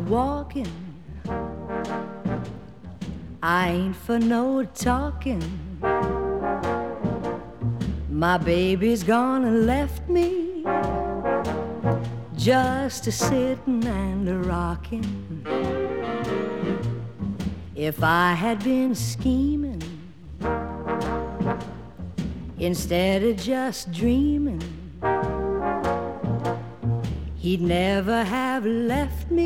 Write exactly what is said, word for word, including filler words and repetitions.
walking, I ain't for no talking. My baby's gone and left me, just a sitting and a rocking. If I had been scheming instead of just dreaming, he'd never have left me.